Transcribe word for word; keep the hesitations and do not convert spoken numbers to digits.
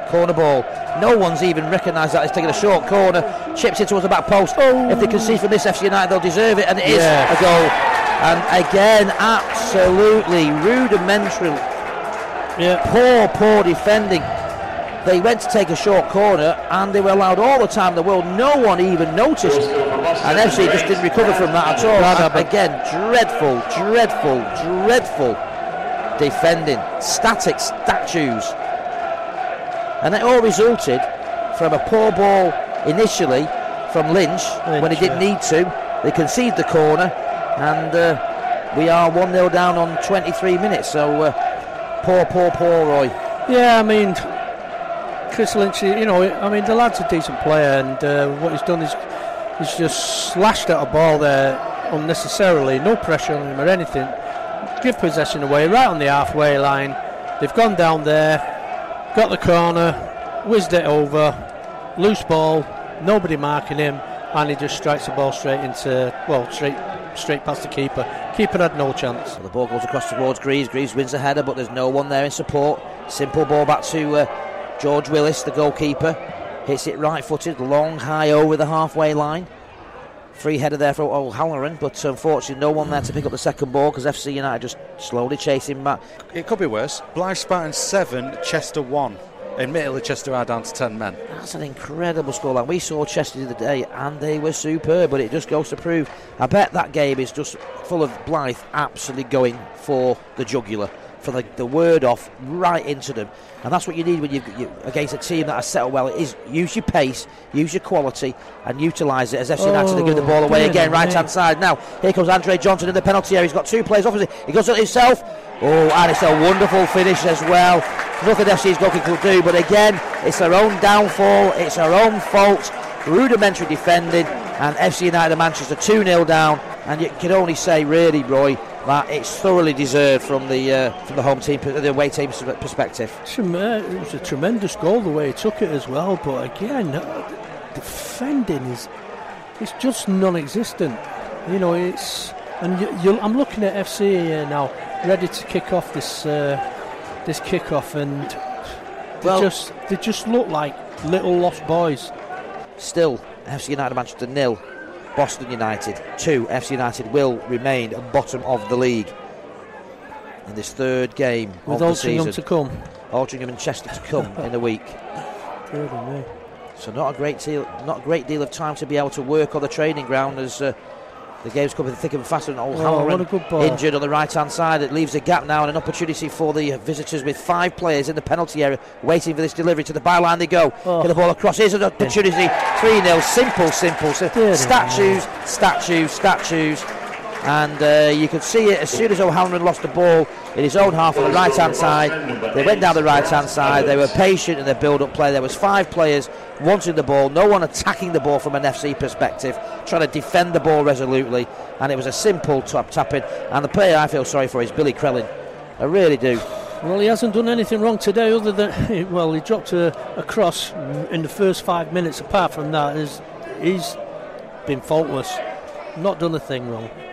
Corner ball. No one's even recognised that. It's taking a short corner. Chips it towards the back post. Oh. If they can see from this F C United, they'll deserve it. And it is yeah. a goal. And again, absolutely rudimentary. Yeah. Poor, poor defending. They went to take a short corner and they were allowed all the time in the world. No one even noticed. And F C just didn't recover from that at all. And again, dreadful, dreadful, dreadful defending. Static statues. And it all resulted from a poor ball initially from Lynch, Lynch when he didn't yeah. need to. They conceded the corner and uh, we are one nil down on twenty-three minutes. So uh, poor, poor, poor Roy. Yeah, I mean, Chris Lynch, you know, I mean, the lad's a decent player, and uh, what he's done is he's just slashed at a ball there unnecessarily, no pressure on him or anything. Give possession away right on the halfway line. They've gone down there, got the corner, whizzed it over, loose ball, nobody marking him, and he just strikes the ball straight into, well, straight straight past the keeper. Keeper had no chance. So the ball goes across towards Greaves. Greaves wins the header, but there's no one there in support. Simple ball back to uh, George Willis, the goalkeeper. Hits it right-footed, long, high over the halfway line. Free header there for O'Halloran, but unfortunately no one there to pick up the second ball because F C United just slowly chasing back. It could be worse. Blythe Spartans seven, Chester one. Admittedly, Chester are down to ten men. That's an incredible scoreline. We saw Chester the other day and they were superb, but it just goes to prove. I bet that game is just full of Blythe absolutely going for the jugular, for the, the word off right into them. And that's what you need when you, you against a team that has settled well. It is use your pace, use your quality, and utilise it as F C United oh, to give the ball away again, right hand side. Now here comes Andre Johnson in the penalty area. He's got two players opposite. He goes on himself. Oh, and it's a wonderful finish as well. Nothing F C's goalkeeper could do, but again, it's their own downfall. It's their own fault. Rudimentary defending, and F C United of Manchester two nil down. And you can only say, really, Roy, that it's thoroughly deserved from the uh, from the home team, the away team perspective. It was a tremendous goal the way he took it as well, but again, defending is it's just non-existent. You know, it's and you, you, I'm looking at F C here now, ready to kick off this uh, this kick-off, and they well, just they just look like little lost boys. Still, F C United Manchester nil. Boston United two. F C United will remain at bottom of the league in this third game with of the season. Altrincham to come. Altrincham and Chester to come in the week. So not a great deal, not a great deal of time to be able to work on the training ground as uh, the game's coming thick and fast. And O'Halloran oh, injured on the right hand side. It leaves a gap now and an opportunity for the visitors with five players in the penalty area waiting for this delivery. To the byline they go. Oh. Get the ball across. Here's an opportunity. three nil. Simple, simple. simple. Statues, statues, statues. And uh, you could see it as soon as O'Halloran lost the ball in his own half on the right hand side. They went down the right hand side. They were patient in their build up play. There was five players wanting the ball, no one attacking the ball from an F C perspective, trying to defend the ball resolutely, and it was a simple tap tapping. And the player I feel sorry for is Billy Crellin. I really do. Well, he hasn't done anything wrong today other than, well, he dropped a, a cross in the first five minutes. Apart from that, he's been faultless, not done a thing wrong.